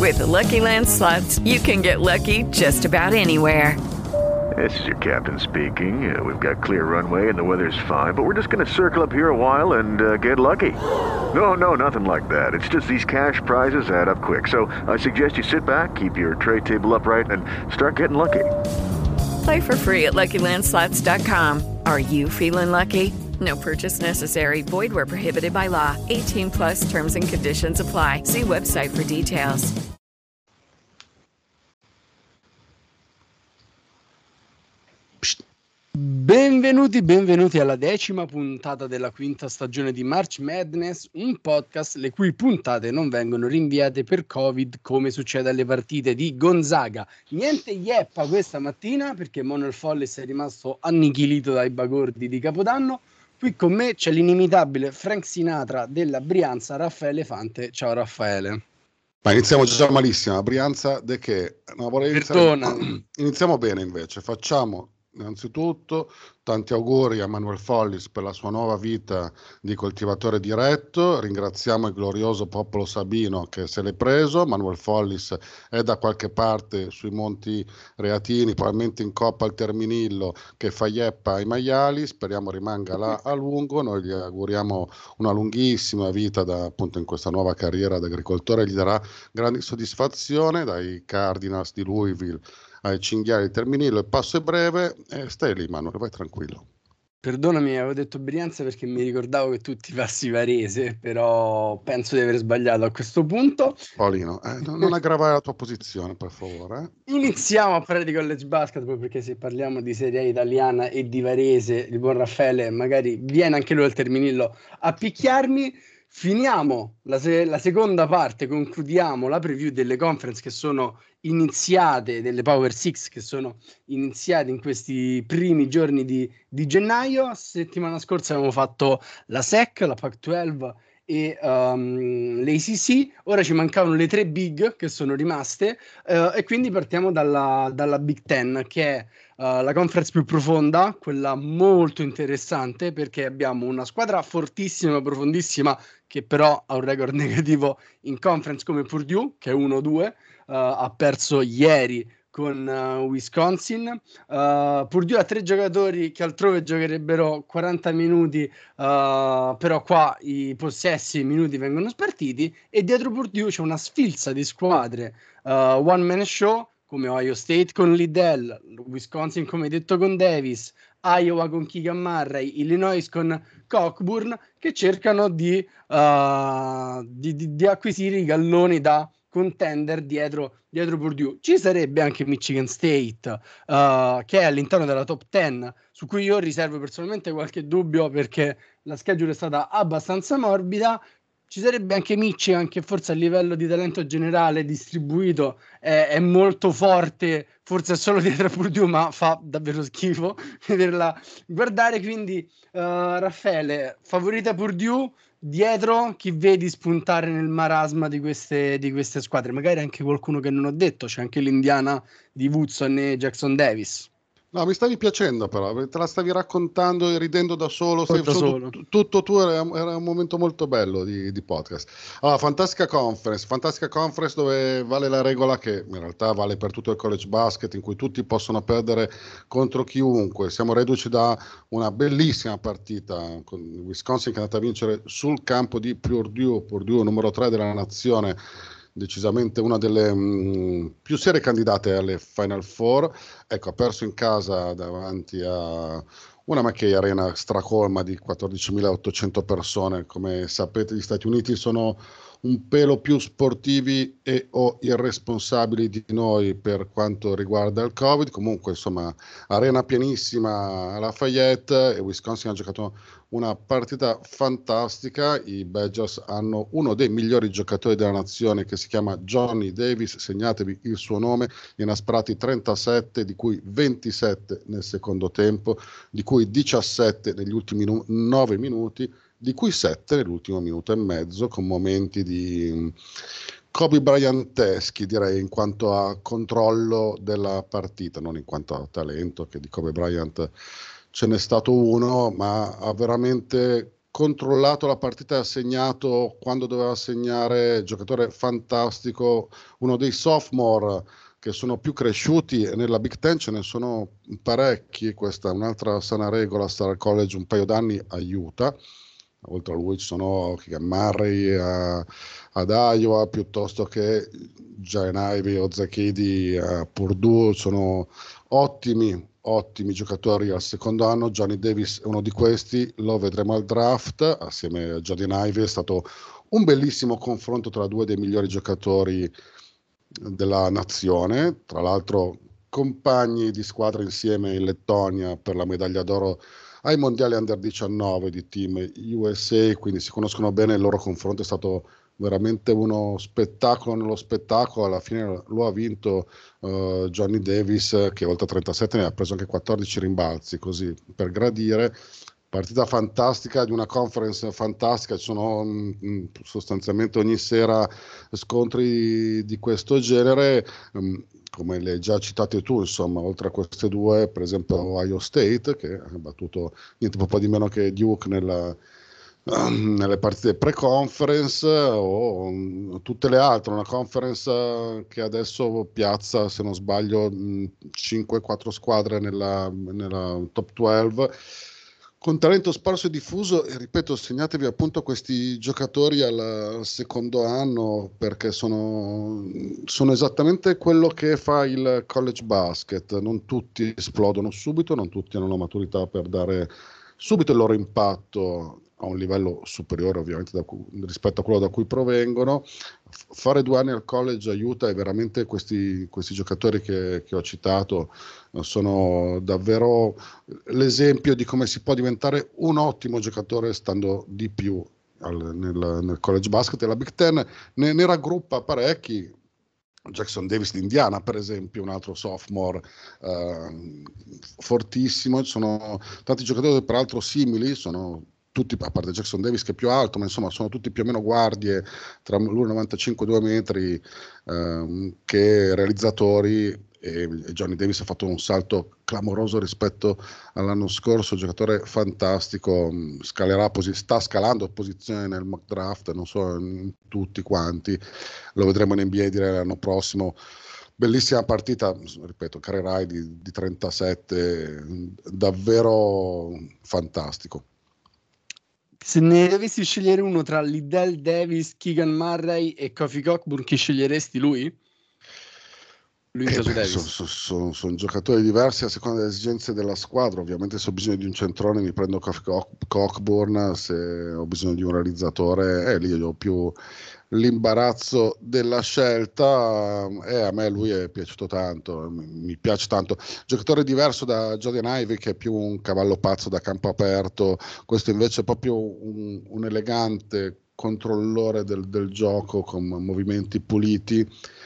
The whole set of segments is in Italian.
With the Lucky Land Slots, you can get lucky just about anywhere. This is your captain speaking. We've got clear runway and the weather's fine, but we're just going to circle up here a while and get lucky. No, nothing like that. It's just these cash prizes add up quick. So I suggest you sit back, keep your tray table upright, and start getting lucky. Play for free at LuckyLandSlots.com. Are you feeling lucky? No purchase necessary. Void where prohibited by law. 18 plus terms and conditions apply. See website for details. Benvenuti alla 10ª puntata della quinta stagione di March Madness, un podcast le cui puntate non vengono rinviate per Covid, come succede alle partite di Gonzaga. Niente Ieppa questa mattina perché Manuel Follis è rimasto annichilito dai bagordi di Capodanno. Qui con me c'è l'inimitabile Frank Sinatra della Brianza, Raffaele Fante. Ciao Raffaele. Ma iniziamo già malissimo, Brianza de che? No, Perdona. Iniziamo bene invece, facciamo innanzitutto tanti auguri a Manuel Follis per la sua nuova vita di coltivatore diretto, ringraziamo il glorioso popolo sabino che se l'è preso. Manuel Follis è da qualche parte sui Monti Reatini, probabilmente in Coppa al Terminillo, che fa ieppa ai maiali, speriamo rimanga là a lungo, noi gli auguriamo una lunghissima vita appunto in questa nuova carriera da agricoltore, gli darà grande soddisfazione dai Cardinals di Louisville ai cinghiali di Terminillo. Il passo è breve e stai lì Manuel, vai tranquillo. Perdonami, avevo detto Brianza perché mi ricordavo che tu ti fassi Varese, però penso di aver sbagliato a questo punto. Paolino, non aggravare la tua posizione per favore. Iniziamo a parlare di college basketball perché se parliamo di Serie A italiana e di Varese, il buon Raffaele magari viene anche lui al Terminillo a picchiarmi. Finiamo la seconda parte, concludiamo la preview delle conference che sono iniziate, delle Power Six che sono iniziate in questi primi giorni di gennaio. Settimana scorsa abbiamo fatto la SEC, la Pac-12 e l'ACC. Ora ci mancavano le tre big che sono rimaste e quindi partiamo dalla Big Ten, che è la conference più profonda, quella molto interessante perché abbiamo una squadra fortissima, profondissima, che però ha un record negativo in conference come Purdue, che è 1-2, ha perso ieri con Wisconsin. Purdue ha 3 giocatori che altrove giocherebbero 40 minuti, però qua i possessi, i minuti vengono spartiti, e dietro Purdue c'è una sfilza di squadre one man show come Ohio State con Liddell, Wisconsin come hai detto con Davis, Iowa con Keegan Murray, Illinois con Cockburn, che cercano di acquisire i galloni da contender dietro Purdue. Ci sarebbe anche Michigan State che è all'interno della top 10, su cui io riservo personalmente qualche dubbio perché la schedule è stata abbastanza morbida. Ci sarebbe anche Michigan, che forse a livello di talento generale distribuito è molto forte, forse è solo dietro a Purdue, ma fa davvero schifo vederla guardare. Quindi Raffaele, favorita Purdue, dietro chi vedi spuntare nel marasma di queste squadre? Magari anche qualcuno che non ho detto, c'è anche l'Indiana di Woodson e Jackson Davis. No, mi stavi piacendo però, te la stavi raccontando e ridendo da solo, tutto tu, era un momento molto bello di podcast. Allora, fantastica conference dove vale la regola che in realtà vale per tutto il college basket, in cui tutti possono perdere contro chiunque. Siamo reduci da una bellissima partita con Wisconsin che è andata a vincere sul campo di Purdue numero 3 della nazione, decisamente una delle più serie candidate alle Final Four. Ecco, ha perso in casa davanti a una McKay Arena stracolma di 14.800 persone. Come sapete, gli Stati Uniti sono un pelo più sportivi e o irresponsabili di noi per quanto riguarda il Covid. Comunque, insomma, arena pienissima a Lafayette e Wisconsin ha giocato una partita fantastica. I Badgers hanno uno dei migliori giocatori della nazione che si chiama Johnny Davis, segnatevi il suo nome, ne ha sparati 37, di cui 27 nel secondo tempo, di cui 17 negli ultimi 9 minuti, di cui 7 nell'ultimo minuto e mezzo, con momenti di Kobe Bryanteschi, direi, in quanto a controllo della partita, non in quanto a talento, che di Kobe Bryant ce n'è stato uno, ma ha veramente controllato la partita e ha segnato quando doveva segnare, giocatore fantastico, uno dei sophomore che sono più cresciuti, e nella Big Ten ce ne sono parecchi. Questa è un'altra sana regola, stare al college un paio d'anni aiuta. Oltre a lui ci sono Keegan Murray ad Iowa, piuttosto che Jalen Ivey o Zach Edey a Purdue, sono ottimi giocatori al secondo anno. Johnny Davis è uno di questi, lo vedremo al draft assieme a Jaden Ivey. È stato un bellissimo confronto tra due dei migliori giocatori della nazione, tra l'altro compagni di squadra insieme in Lettonia per la medaglia d'oro ai mondiali under 19 di Team USA, quindi si conoscono bene. Il loro confronto è stato veramente uno spettacolo nello spettacolo. Alla fine lo ha vinto Johnny Davis, che oltre a 37 ne ha preso anche 14 rimbalzi, così per gradire. Partita fantastica di una conference fantastica, ci sono sostanzialmente ogni sera scontri di questo genere, come le hai già citate tu, insomma, oltre a queste due, per esempio Ohio State, che ha battuto niente po' di meno che Duke nelle partite pre-conference, o tutte le altre, una conference che adesso piazza, se non sbaglio, 5-4 squadre nella top 12, con talento sparso e diffuso. E ripeto, segnatevi appunto questi giocatori al secondo anno, perché sono esattamente quello che fa il college basket. Non tutti esplodono subito, non tutti hanno la maturità per dare subito il loro impatto a un livello superiore ovviamente rispetto a quello da cui provengono. Fare 2 anni al college aiuta, e veramente questi giocatori che ho citato sono davvero l'esempio di come si può diventare un ottimo giocatore stando di più nel college basket. E la Big Ten ne raggruppa parecchi. Jackson Davis di Indiana, per esempio, un altro sophomore fortissimo. Ci sono tanti giocatori peraltro simili, sono tutti, a parte Jackson Davis che è più alto, ma insomma sono tutti più o meno guardie tra l'1,95 e 2 metri, che realizzatori. E Johnny Davis ha fatto un salto clamoroso rispetto all'anno scorso, giocatore fantastico, sta scalando posizione nel mock draft, non so in tutti quanti, lo vedremo in NBA direi l'anno prossimo. Bellissima partita, ripeto, career high di 37, davvero fantastico. Se ne dovessi scegliere uno tra Liddell Davis, Keegan Murray e Kofi Cockburn, chi sceglieresti? Lui sono giocatori diversi a seconda delle esigenze della squadra. Ovviamente se ho bisogno di un centrone mi prendo Cockburn, se ho bisogno di un realizzatore lì ho più l'imbarazzo della scelta. A me lui è piaciuto tanto, mi piace tanto. Giocatore diverso da Jaden Ivey, che è più un cavallo pazzo da campo aperto. Questo invece è proprio un elegante controllore del gioco con movimenti puliti.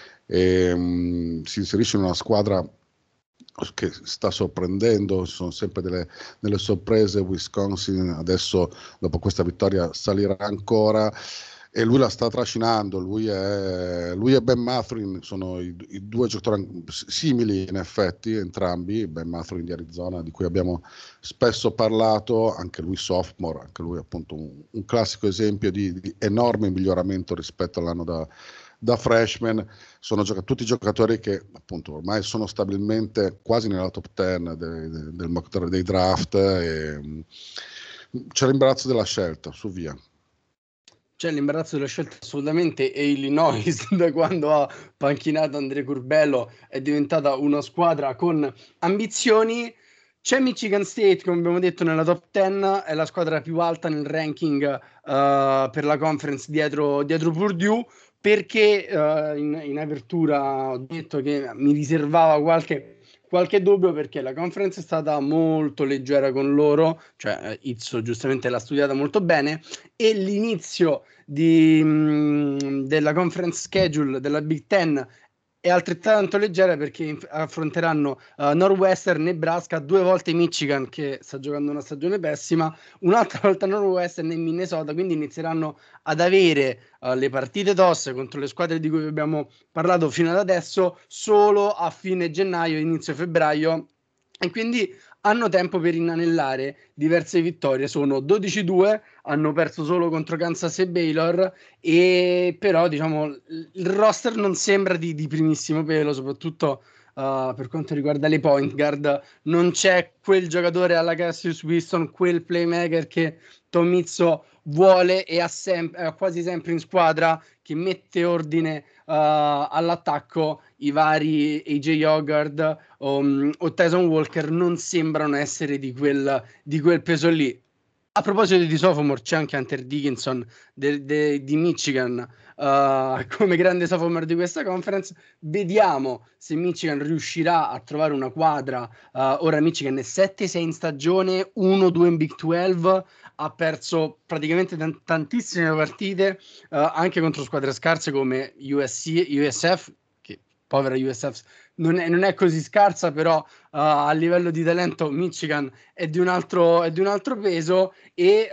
Si inserisce in una squadra che sta sorprendendo. Ci sono sempre delle sorprese. Wisconsin adesso dopo questa vittoria salirà ancora, e lui la sta trascinando. Lui e Ben Mathurin sono i due giocatori simili in effetti, entrambi. Ben Mathurin di Arizona, di cui abbiamo spesso parlato, anche lui sophomore, anche lui appunto un classico esempio di enorme miglioramento rispetto all'anno da freshman. Sono tutti giocatori che appunto ormai sono stabilmente quasi nella top 10 del mock dei draft, e c'è l'imbarazzo della scelta, su via. C'è l'imbarazzo della scelta assolutamente, e Illinois da quando ha panchinato André Curbelo è diventata una squadra con ambizioni. C'è Michigan State, come abbiamo detto, nella top 10, è la squadra più alta nel ranking per la conference dietro Purdue, perché in apertura ho detto che mi riservava qualche dubbio, perché la conference è stata molto leggera con loro, cioè Izzo giustamente l'ha studiata molto bene, e l'inizio della conference schedule della Big Ten è altrettanto leggera, perché affronteranno Northwestern, Nebraska, 2 volte Michigan, che sta giocando una stagione pessima, un'altra volta Northwestern e Minnesota, quindi inizieranno ad avere le partite tosse contro le squadre di cui abbiamo parlato fino ad adesso solo a fine gennaio, inizio febbraio, e quindi hanno tempo per inanellare diverse vittorie, sono 12-2, hanno perso solo contro Kansas e Baylor, e però diciamo il roster non sembra di primissimo pelo, soprattutto per quanto riguarda le point guard. Non c'è quel giocatore alla Cassius Winston, quel playmaker che Tom Izzo vuole e ha quasi sempre in squadra, che mette ordine all'attacco. I vari AJ Hoggard o Tyson Walker non sembrano essere di quel peso lì. A proposito di sophomore, c'è anche Hunter Dickinson di Michigan come grande sophomore di questa conference. Vediamo se Michigan riuscirà a trovare una quadra. Ora Michigan è 7-6 in stagione, 1-2 in Big 12, ha perso praticamente tantissime partite anche contro squadre scarse come USF, che povera USF non è così scarsa, però a livello di talento Michigan è di un altro peso. E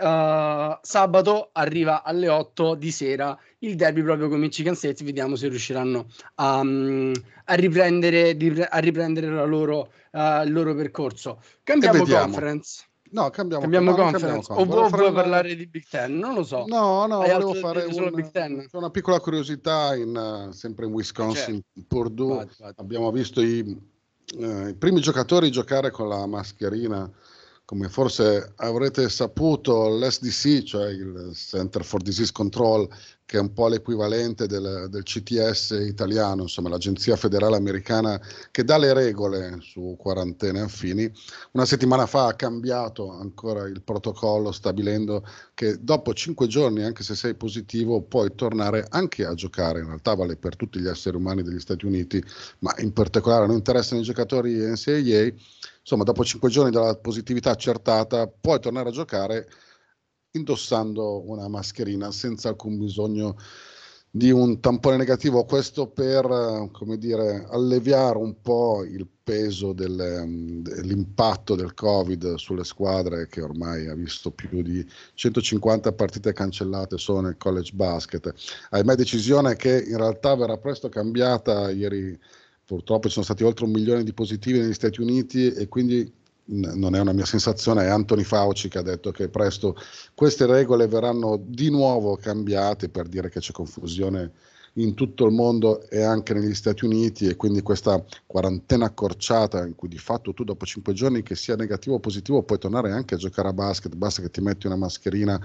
sabato arriva alle 8 di sera il derby proprio con Michigan State. Vediamo se riusciranno a riprendere il loro percorso. Cambiamo conference. No, cambiamo conference. O vuoi parlare di Big Ten? Non lo so. No, volevo fare solo Big Ten? C'è una piccola curiosità sempre in Wisconsin, Purdue. Vai. Abbiamo visto i primi giocatori giocare con la mascherina. Come forse avrete saputo, l'SDC, cioè il Center for Disease Control, che è un po' l'equivalente del CTS italiano, insomma l'agenzia federale americana che dà le regole su quarantene e affini, una settimana fa ha cambiato ancora il protocollo, stabilendo che dopo 5 giorni, anche se sei positivo, puoi tornare anche a giocare. In realtà vale per tutti gli esseri umani degli Stati Uniti, ma in particolare non interessano i giocatori NCAA. Insomma, dopo 5 giorni dalla positività accertata, puoi tornare a giocare indossando una mascherina senza alcun bisogno di un tampone negativo. Questo per, come dire, alleviare un po' il peso dell'impatto del Covid sulle squadre, che ormai ha visto più di 150 partite cancellate solo nel college basket. Ahimè, decisione che in realtà verrà presto cambiata. Ieri purtroppo ci sono stati oltre 1 milione di positivi negli Stati Uniti, e quindi non è una mia sensazione, è Anthony Fauci che ha detto che presto queste regole verranno di nuovo cambiate, per dire che c'è confusione in tutto il mondo e anche negli Stati Uniti, e quindi questa quarantena accorciata in cui di fatto tu dopo 5 giorni, che sia negativo o positivo, puoi tornare anche a giocare a basket, basta che ti metti una mascherina,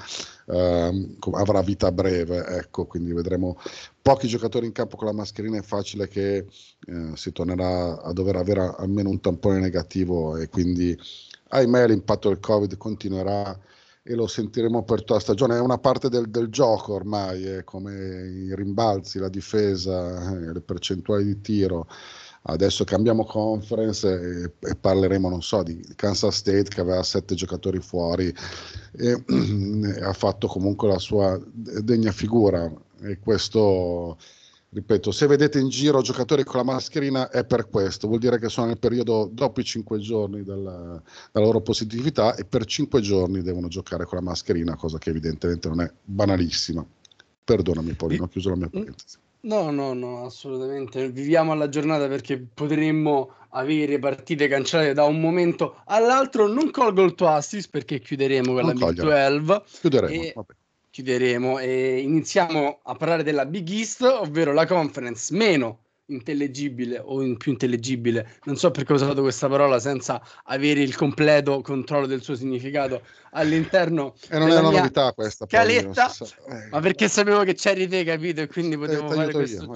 avrà vita breve, ecco. Quindi vedremo pochi giocatori in campo con la mascherina, è facile che si tornerà a dover avere almeno un tampone negativo, e quindi ahimè l'impatto del Covid continuerà e lo sentiremo per tutta la stagione. È una parte del gioco ormai, è come i rimbalzi, la difesa, le percentuali di tiro. Adesso cambiamo conference e parleremo, non so, di Kansas State, che aveva 7 giocatori fuori e ha fatto comunque la sua degna figura. E questo, ripeto, se vedete in giro giocatori con la mascherina è per questo, vuol dire che sono nel periodo dopo i 5 giorni dalla loro positività, e per 5 giorni devono giocare con la mascherina, cosa che evidentemente non è banalissima. Perdonami Paolino, ho chiuso la mia parentesi. No, assolutamente. Viviamo alla giornata, perché potremmo avere partite cancellate da un momento all'altro. Non colgo il tuo assist, perché chiuderemo con la Big 12. Chiuderemo e iniziamo a parlare della Big East, ovvero la conference meno intellegibile, o più intellegibile, non so perché ho usato questa parola senza avere il completo controllo del suo significato all'interno. E non è una novità questa scaletta, ma perché sapevo che c'eri te, capito? E quindi potevo fare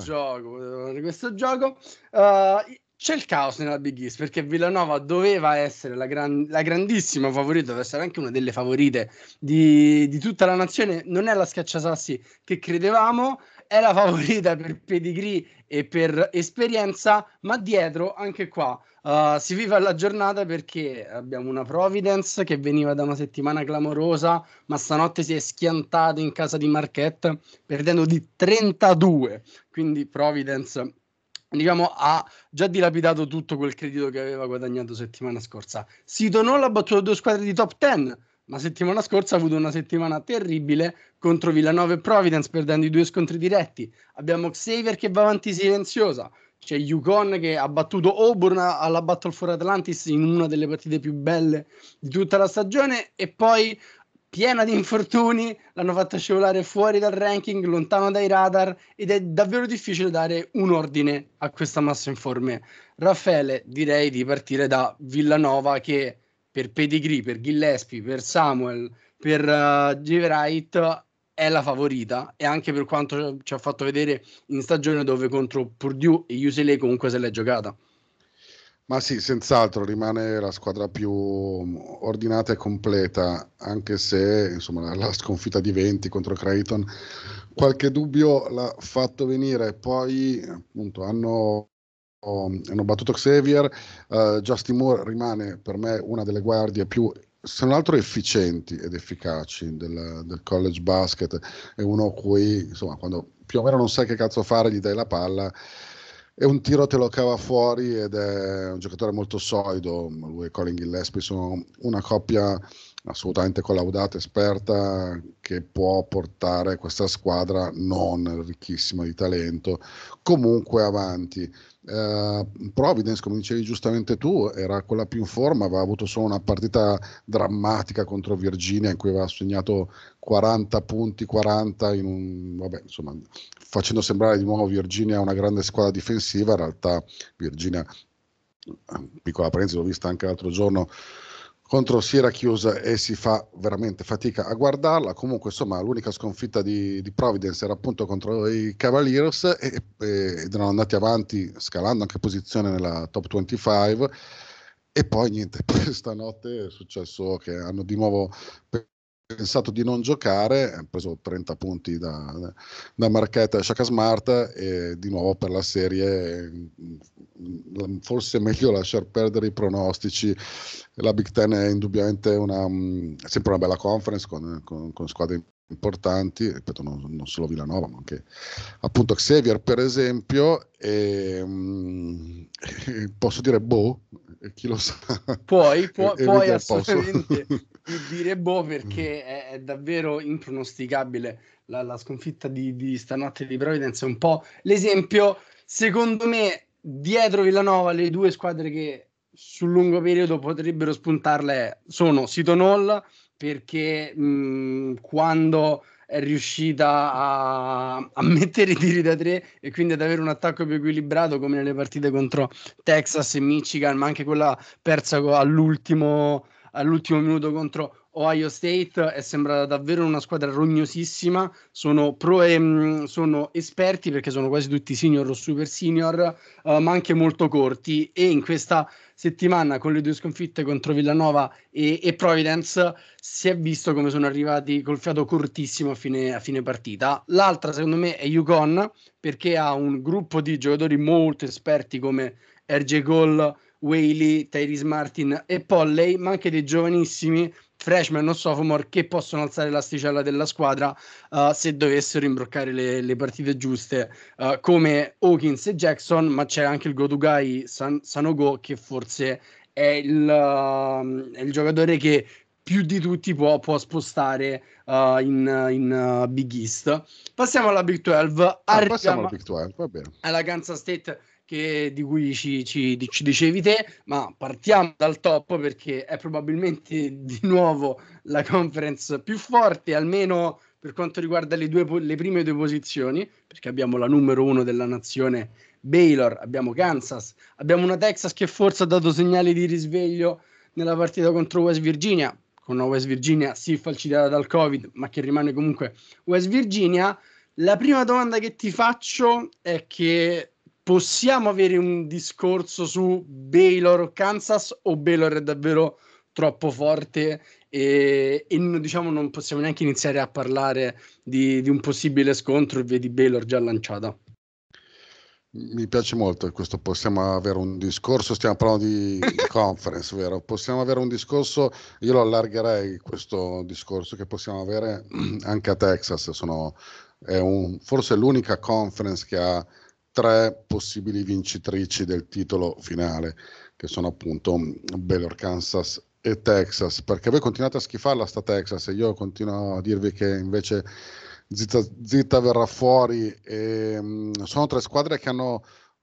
questo gioco. C'è il caos nella Big East, perché Villanova doveva essere la grandissima favorita, deve essere anche una delle favorite di tutta la nazione. Non è la schiacciasassi che credevamo, è la favorita per pedigree e per esperienza, ma dietro anche qua si vive alla giornata, perché abbiamo una Providence che veniva da una settimana clamorosa, ma stanotte si è schiantato in casa di Marquette perdendo di 32, quindi Providence, diciamo, ha già dilapidato tutto quel credito che aveva guadagnato settimana scorsa. Seton Hall ha battuto 2 squadre di top 10, ma settimana scorsa ha avuto una settimana terribile contro Villanova e Providence, perdendo i 2 scontri diretti. Abbiamo Xavier che va avanti silenziosa, c'è UConn che ha battuto Auburn alla Battle for Atlantis in una delle partite più belle di tutta la stagione, e poi piena di infortuni, l'hanno fatta scivolare fuori dal ranking, lontano dai radar, ed è davvero difficile dare un ordine a questa massa informe. Raffaele, direi di partire da Villanova, che per pedigree, per Gillespie, per Samuel, per Jeverite è la favorita, e anche per quanto ci ha fatto vedere in stagione, dove contro Purdue e UCLA comunque se l'è giocata. Ma sì, senz'altro rimane la squadra più ordinata e completa, anche se insomma la sconfitta di 20 contro Creighton qualche dubbio l'ha fatto venire. Poi appunto hanno battuto Xavier. Justin Moore rimane per me una delle guardie più, se non altro, efficienti ed efficaci del college basket. È uno cui insomma, quando più o meno non sai che cazzo fare, gli dai la palla e un tiro te lo cava fuori, ed è un giocatore molto solido. Lui e Colin Gillespie sono una coppia assolutamente collaudata, esperta, che può portare questa squadra non ricchissima di talento comunque avanti. Providence, come dicevi giustamente tu, era quella più in forma, aveva avuto solo una partita drammatica contro Virginia in cui aveva segnato 40 punti, 40 insomma, facendo sembrare di nuovo Virginia una grande squadra difensiva. In realtà Virginia, piccola parentesi, l'ho vista anche l'altro giorno contro Syracuse e si fa veramente fatica a guardarla. Comunque insomma l'unica sconfitta di Providence era appunto contro i Cavaliers, ed erano andati avanti scalando anche posizione nella top 25, e poi niente, poi stanotte è successo che hanno di nuovo pensato di non giocare, ha preso 30 punti da Marquette e Shaka Smart, e di nuovo per la serie forse è meglio lasciar perdere i pronostici. La Big Ten è indubbiamente sempre una bella conference con squadre importanti, ripeto, non solo Villanova ma anche appunto Xavier per esempio, e posso dire chi lo sa, puoi assolutamente dire perché è davvero impronosticabile. La sconfitta di stanotte di Providence è un po' l'esempio, secondo me, dietro Villanova. Le due squadre che sul lungo periodo potrebbero spuntarle sono Seton Hall, perché quando è riuscita a mettere i tiri da tre e quindi ad avere un attacco più equilibrato, come nelle partite contro Texas e Michigan, ma anche quella persa all'ultimo minuto contro Ohio State, è sembrata davvero una squadra rognosissima. Sono esperti, perché sono quasi tutti senior o super senior, ma anche molto corti, e in questa settimana, con le due sconfitte contro Villanova e Providence, si è visto come sono arrivati col fiato cortissimo a fine partita. L'altra secondo me è UConn, perché ha un gruppo di giocatori molto esperti come RJ Cole, Whaley, Tyrese Martin e Polley, ma anche dei giovanissimi freshman o sophomore che possono alzare l'asticella della squadra se dovessero imbroccare le partite giuste, come Hawkins e Jackson. Ma c'è anche il go-to-guy Sanogo, che forse è il giocatore che più di tutti può spostare in Big East. Passiamo alla Big 12. Passiamo alla Big 12, va bene. Alla Kansas State, di cui ci dicevi te, ma partiamo dal top, perché è probabilmente di nuovo la conference più forte, almeno per quanto riguarda le prime due posizioni, perché abbiamo la numero 1 della nazione Baylor, abbiamo Kansas, abbiamo una Texas che forse ha dato segnali di risveglio nella partita contro West Virginia, con una West Virginia sì falcidiata dal Covid, ma che rimane comunque West Virginia. La prima domanda che ti faccio è che possiamo avere un discorso su Baylor o Kansas, o Baylor è davvero troppo forte e diciamo non possiamo neanche iniziare a parlare di un possibile scontro e vedi Baylor già lanciata? Mi piace molto questo, possiamo avere un discorso, stiamo parlando di conference, vero? Possiamo avere un discorso, io lo allargherei questo discorso, che possiamo avere anche a Texas. È forse l'unica conference che ha 3 possibili vincitrici del titolo finale, che sono appunto Baylor, Kansas e Texas, perché voi continuate a schifarla sta Texas e io continuo a dirvi che invece zitta verrà fuori. E sono 3 squadre che hanno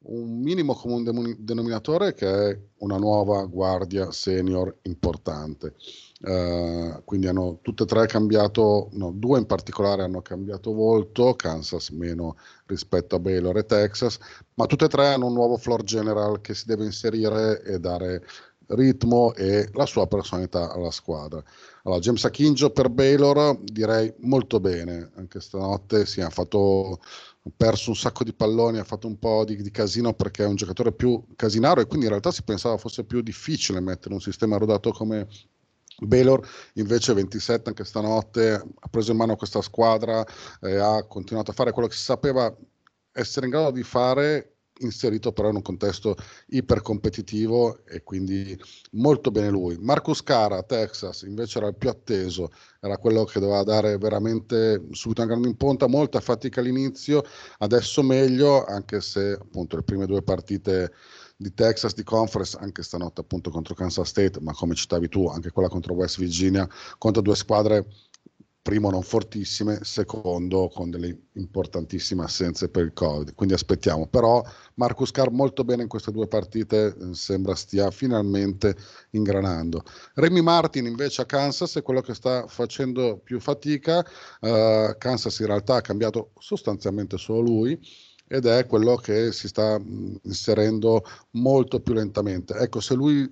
un minimo comune denominatore che è una nuova guardia senior importante. Quindi hanno tutte e tre cambiato, no, due in particolare hanno cambiato volto, Kansas meno rispetto a Baylor e Texas, ma tutte e tre hanno un nuovo floor general che si deve inserire e dare ritmo e la sua personalità alla squadra. Allora, James Akinjo per Baylor direi molto bene, anche stanotte ha perso un sacco di palloni, ha fatto un po' di casino perché è un giocatore più casinaro e quindi in realtà si pensava fosse più difficile mettere un sistema rodato come Baylor. Invece 27 anche stanotte ha preso in mano questa squadra e ha continuato a fare quello che si sapeva essere in grado di fare, inserito però in un contesto ipercompetitivo, e quindi molto bene lui. Marcus Cara, Texas, invece era il più atteso, era quello che doveva dare veramente subito una grande imponta, molta fatica all'inizio, adesso meglio, anche se appunto le prime due partite di Texas di conference, anche stanotte appunto contro Kansas State, ma come citavi tu anche quella contro West Virginia, contro due squadre primo non fortissime, secondo con delle importantissime assenze per il Covid, quindi aspettiamo. Però Marcus Carr molto bene in queste due partite, sembra stia finalmente ingranando. Remy Martin invece a Kansas è quello che sta facendo più fatica. Kansas in realtà ha cambiato sostanzialmente solo lui ed è quello che si sta inserendo molto più lentamente. Ecco, se lui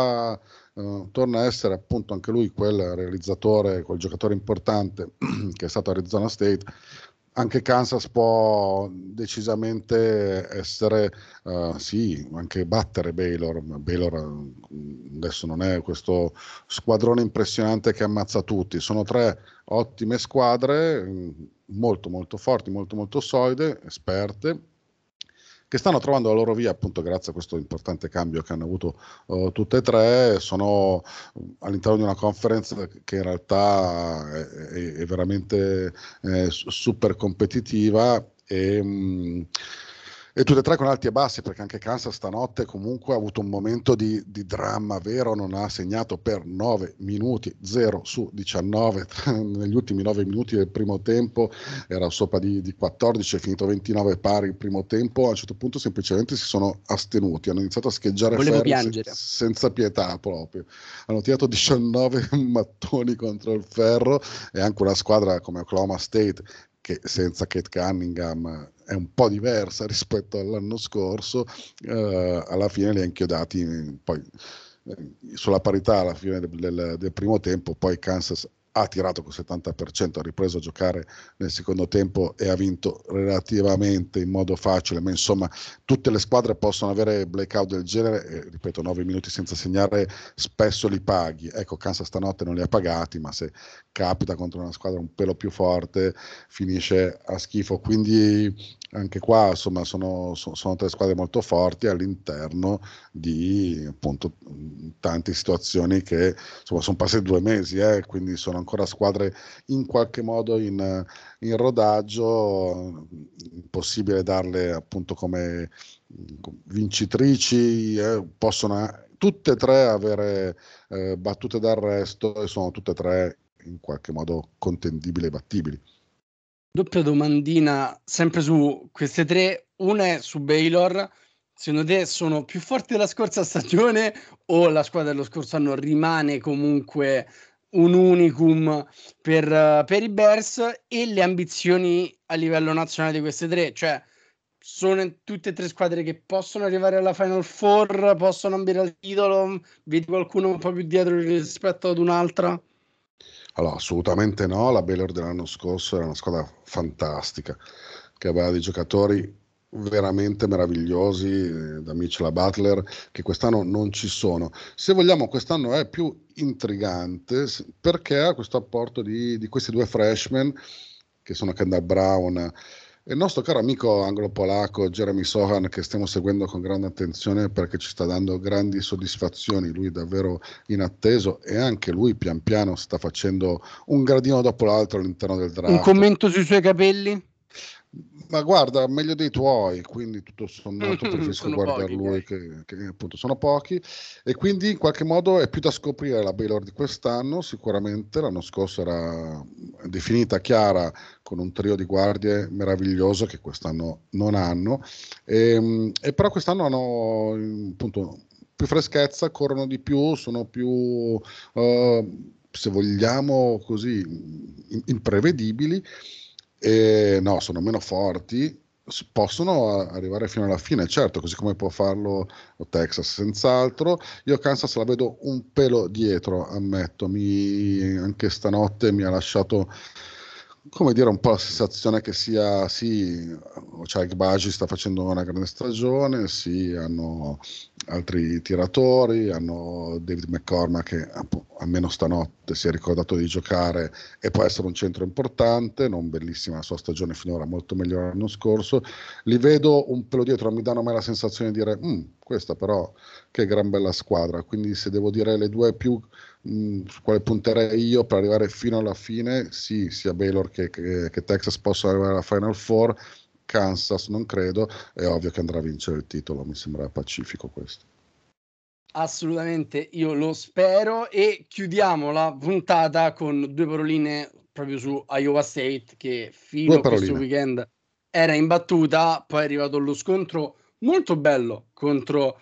torna a essere appunto anche lui quel realizzatore, quel giocatore importante che è stato a Arizona State, anche Kansas può decisamente essere, sì, anche battere Baylor. Baylor adesso non è questo squadrone impressionante che ammazza tutti, sono tre ottime squadre, molto molto forti, molto molto solide, esperte, che stanno trovando la loro via appunto grazie a questo importante cambio che hanno avuto tutte e tre. Sono all'interno di una conference che in realtà è veramente super competitiva e tutte e tre con alti e bassi, perché anche Kansas stanotte comunque ha avuto un momento di dramma vero, non ha segnato per 9 minuti, 0 su 19 negli ultimi 9 minuti del primo tempo, era sopra di 14, è finito 29 pari il primo tempo. A un certo punto semplicemente si sono astenuti, hanno iniziato a scheggiare ferri senza pietà proprio, hanno tirato 19 mattoni contro il ferro, e anche una squadra come Oklahoma State, che senza Kate Cunningham è un po' diversa rispetto all'anno scorso, alla fine li ha inchiodati poi sulla parità alla fine del primo tempo. Poi Kansas ha tirato col 70%, ha ripreso a giocare nel secondo tempo e ha vinto relativamente in modo facile, ma insomma tutte le squadre possono avere blackout del genere e, ripeto, 9 minuti senza segnare spesso li paghi. Ecco, Kansas stanotte non li ha pagati, ma se capita contro una squadra un pelo più forte finisce a schifo. Quindi anche qua insomma sono tre squadre molto forti all'interno di appunto tante situazioni che insomma sono passati 2 mesi, quindi sono ancora squadre in qualche modo in rodaggio, impossibile darle appunto come vincitrici, possono tutte e tre avere battute d'arresto e sono tutte e tre in qualche modo contendibili e battibili. Doppia domandina sempre su queste tre, una è su Baylor. Secondo te sono più forti della scorsa stagione o la squadra dello scorso anno rimane comunque un unicum per i Bears, e le ambizioni a livello nazionale di queste tre? Cioè, sono tutte e tre squadre che possono arrivare alla Final Four, possono ambire al titolo? Vedi qualcuno un po' più dietro rispetto ad un'altra? Allora, assolutamente no. La Baylor dell'anno scorso era una squadra fantastica, che aveva dei giocatori veramente meravigliosi, da Mitchell a Butler, che quest'anno non ci sono. Se vogliamo, quest'anno è più intrigante perché ha questo apporto di questi due freshman, che sono Kendall Brown e il nostro caro amico anglo-polacco Jeremy Sohan, che stiamo seguendo con grande attenzione perché ci sta dando grandi soddisfazioni. Lui davvero inatteso, e anche lui pian piano sta facendo un gradino dopo l'altro all'interno del draft. Un commento sui suoi capelli? Ma guarda, meglio dei tuoi, quindi tutto sommato preferisco guardare lui che appunto sono pochi, e quindi in qualche modo è più da scoprire la Baylor di quest'anno. Sicuramente l'anno scorso era definita chiara con un trio di guardie meraviglioso che quest'anno non hanno, e però quest'anno hanno appunto più freschezza, corrono di più, sono più, se vogliamo così, imprevedibili, e no, sono meno forti, possono arrivare fino alla fine, certo, così come può farlo Texas, senz'altro. Io Kansas la vedo un pelo dietro, ammetto, anche stanotte mi ha lasciato, come dire, un po' la sensazione che sia, sì, cioè Agbaji sta facendo una grande stagione, sì, hanno altri tiratori, hanno David McCormack che almeno stanotte si è ricordato di giocare e può essere un centro importante, non bellissima la sua stagione finora, molto meglio l'anno scorso. Li vedo un pelo dietro, non mi danno mai la sensazione di dire questa però che gran bella squadra, quindi se devo dire le due più su quale punterei io per arrivare fino alla fine, sì, sia Baylor che Texas possono arrivare alla Final Four. Kansas non credo, è ovvio che andrà a vincere il titolo, mi sembra pacifico questo. Assolutamente, io lo spero, e chiudiamo la puntata con due paroline proprio su Iowa State, che fino a questo weekend era imbattuta, poi è arrivato lo scontro molto bello contro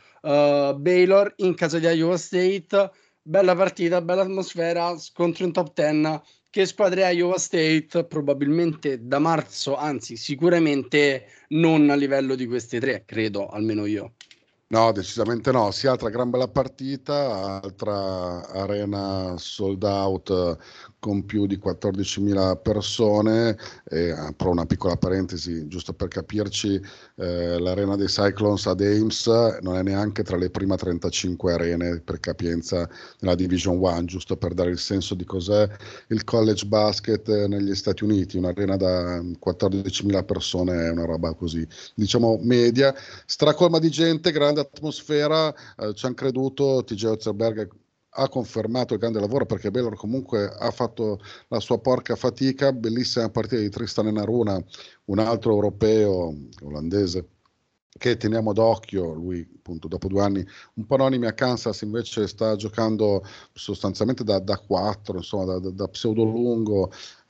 Baylor in casa di Iowa State. Bella partita, bella atmosfera, scontro in top 10. Che squadre è Iowa State? Probabilmente da marzo, anzi sicuramente non a livello di queste tre, credo, almeno io. No, decisamente no, sì, altra gran bella partita, altra arena sold out con più di 14.000 persone. Apro una piccola parentesi, giusto per capirci, l'arena dei Cyclones ad Ames non è neanche tra le prime 35 arene per capienza nella Division 1, giusto per dare il senso di cos'è il college basket negli Stati Uniti. Un'arena da 14.000 persone è una roba così, diciamo, media, stracolma di gente, grande atmosfera, ci hanno creduto. TJ Otzerberg ha confermato il grande lavoro, perché Baylor comunque ha fatto la sua porca fatica. Bellissima partita di Tristan Enaruna, un altro europeo olandese che teniamo d'occhio. Lui appunto dopo 2 anni un po' anonimi a Kansas invece sta giocando sostanzialmente da 4, insomma da pseudo lungo,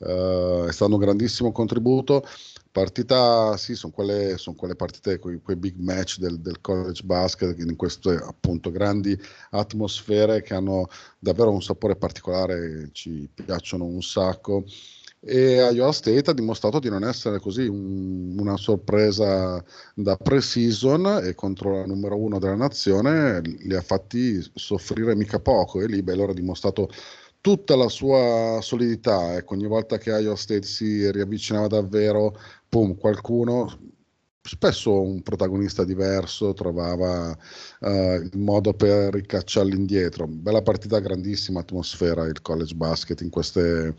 è stato un grandissimo contributo. Partita, sì, sono quelle partite, quei big match del college basket, in queste appunto grandi atmosfere che hanno davvero un sapore particolare, ci piacciono un sacco. E Iowa State ha dimostrato di non essere così una sorpresa da pre-season, e contro la numero 1 della nazione li ha fatti soffrire mica poco, e lì Baylor ha dimostrato tutta la sua solidità. Ecco, ogni volta che Iowa State si riavvicinava davvero, qualcuno, spesso un protagonista diverso, trovava il modo per ricacciarli indietro. Bella partita, grandissima atmosfera il college basket in queste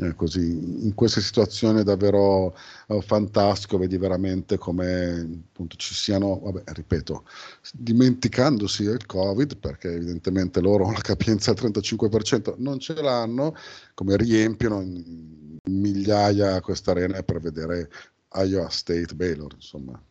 situazioni, davvero fantastico. Vedi veramente come appunto ci siano, ripeto, dimenticandosi del Covid, perché evidentemente loro la capienza al 35% non ce l'hanno, come riempiono in migliaia questa arena per vedere Iowa State Baylor, insomma.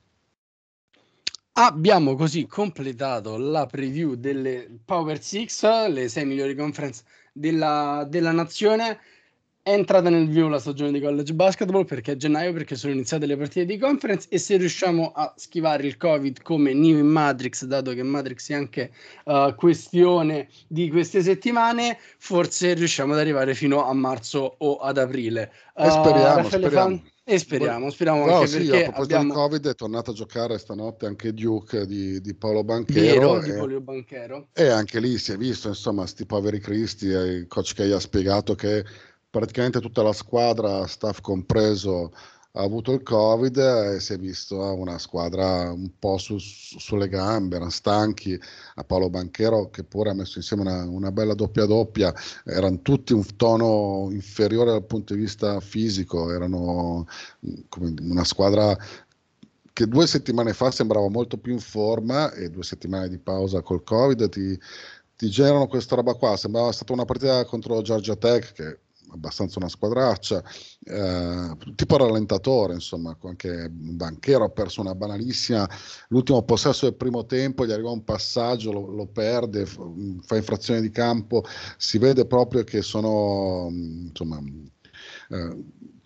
Abbiamo così completato la preview delle Power 6, le 6 migliori conference della nazione. È entrata nel vivo la stagione di college basketball, perché è gennaio, perché sono iniziate le partite di conference, e se riusciamo a schivare il Covid come Neo in Matrix, dato che Matrix è anche questione di queste settimane, forse riusciamo ad arrivare fino a marzo o ad aprile. Speriamo. Speriamo No, anche sì, perché a proposito del Covid, è tornato a giocare stanotte anche Duke di Paolo Vero, Banchero, di Polio Banchero. e anche lì si è visto, insomma, sti poveri cristi. Il coach che ha spiegato che praticamente tutta la squadra, staff compreso, ha avuto il Covid, e si è visto una squadra un po' sulle gambe, erano stanchi. A Paolo Banchero, che pure ha messo insieme una bella doppia, erano tutti un tono inferiore dal punto di vista fisico, erano come una squadra che 2 settimane fa sembrava molto più in forma, e 2 settimane di pausa col Covid ti generano questa roba qua. Sembrava stata una partita contro Georgia Tech, che è abbastanza una squadraccia, tipo rallentatore, insomma. Anche Banchero ha perso una banalissima, l'ultimo possesso del primo tempo, gli arriva un passaggio, lo perde, fa infrazione di campo, si vede proprio che sono insomma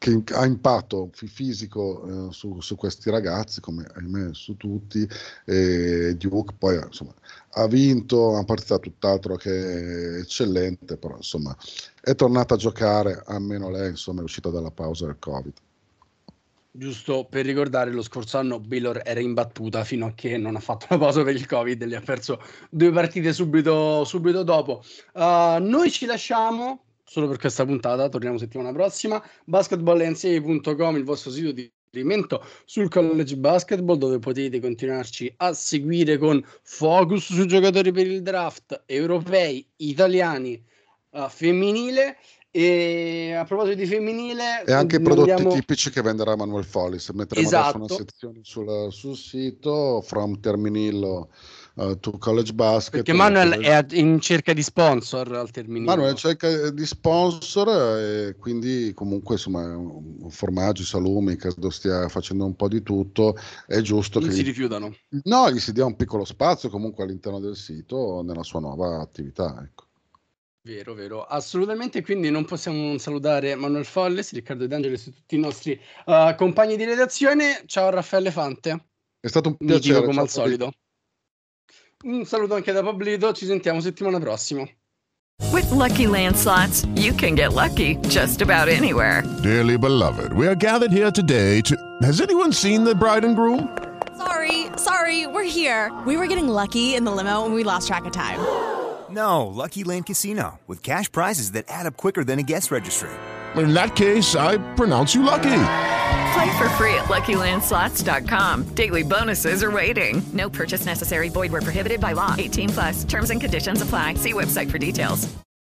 che ha impatto fisico su questi ragazzi, come ahimè su tutti. Duke poi insomma ha vinto una partita tutt'altro che eccellente, però insomma è tornata a giocare, almeno lei insomma è uscita dalla pausa del Covid. Giusto per ricordare, lo scorso anno Baylor era imbattuta fino a che non ha fatto una pausa per il Covid e le ha perso 2 partite subito dopo. Noi ci lasciamo solo per questa puntata, torniamo settimana prossima. basketballnca.com, il vostro sito di riferimento sul college basketball, dove potete continuarci a seguire con focus sui giocatori per il draft europei, italiani, femminile. E a proposito di femminile e anche prodotti tipici che venderà Manuel Follis, metteremo adesso una sezione sul sito from Terminillo to College Basket, perché Manuel è in cerca di sponsor al Terminillo. Manuel è in cerca di sponsor e quindi comunque insomma formaggi, salumi, credo stia facendo un po' di tutto, è giusto non che si rifiutano, gli si dia un piccolo spazio comunque all'interno del sito nella sua nuova attività, ecco. Vero, assolutamente. Quindi non possiamo non salutare Manuel Follis, Riccardo De Angelis e tutti i nostri compagni di redazione. Ciao Raffaele Fante, è stato un piacere come al solito. Un saluto anche da Pablito, ci sentiamo settimana prossima. With Lucky Land Slots, you can get lucky just about anywhere. Dearly beloved, we are gathered here today to... Has anyone seen the bride and groom? Sorry, we're here. We were getting lucky in the limo and we lost track of time. No, Lucky Land Casino, with cash prizes that add up quicker than a guest registry. In that case, I pronounce you lucky. Play for free at LuckyLandSlots.com. Daily bonuses are waiting. No purchase necessary. Void where prohibited by law. 18+. Terms and conditions apply. See website for details.